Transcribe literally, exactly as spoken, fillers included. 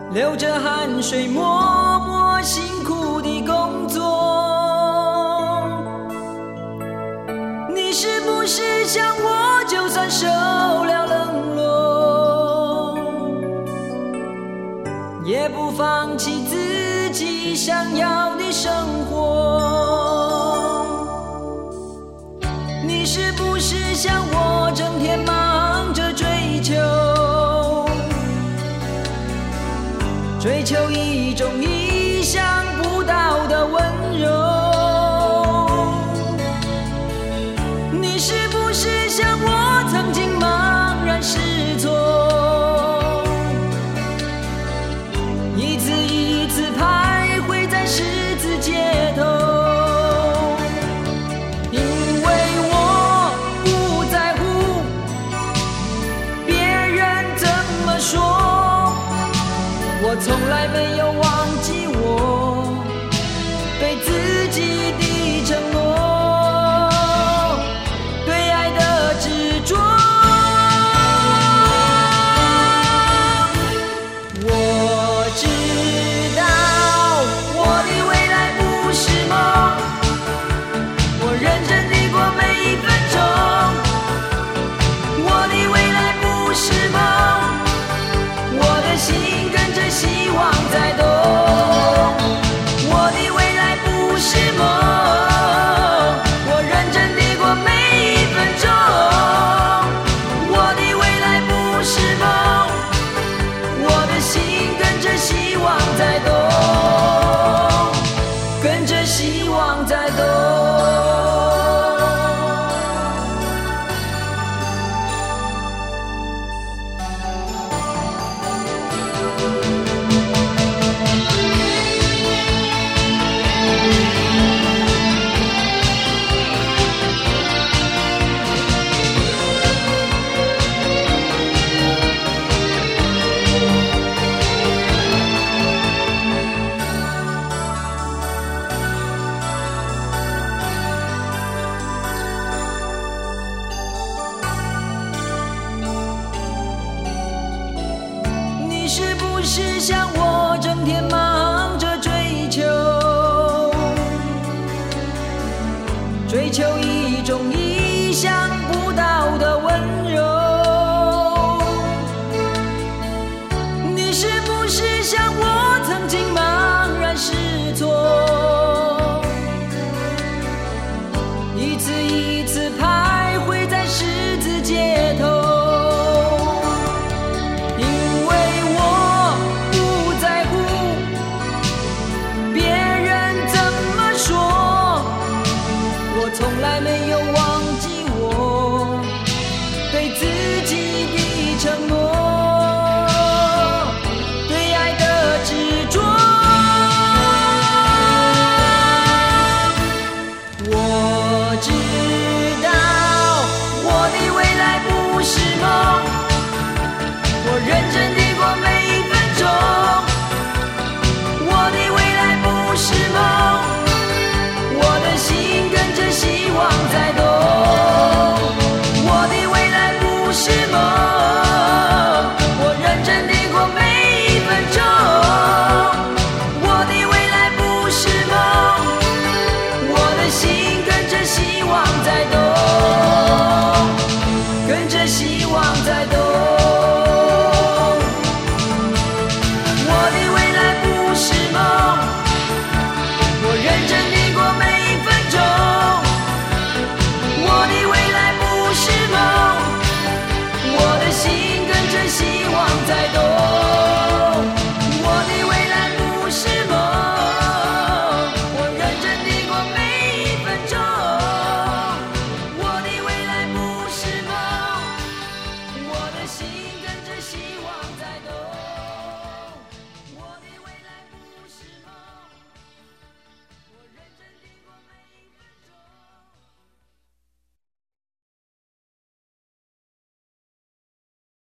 流着汗水默默辛苦的工作。你是不是像我，就算受了冷落，也不放弃自己想要的生活？你是不是像我，整天忙着追求，追求一种意想不到的温柔？你是不是像我，曾经茫然失措，一次一次徘徊在十字街头？因为我不在乎别人怎么说，我从来没有忘记我对自己的承诺，对爱的执着。我知道我的未来不是梦，我认真地过每一分钟。我的未来不是梦，我的心跟着希望在动。我的未来不是梦，我认真地过每一分钟。我的未来不是梦，我的心跟着希望在动，跟着希望在动。你是不是像我，整天忙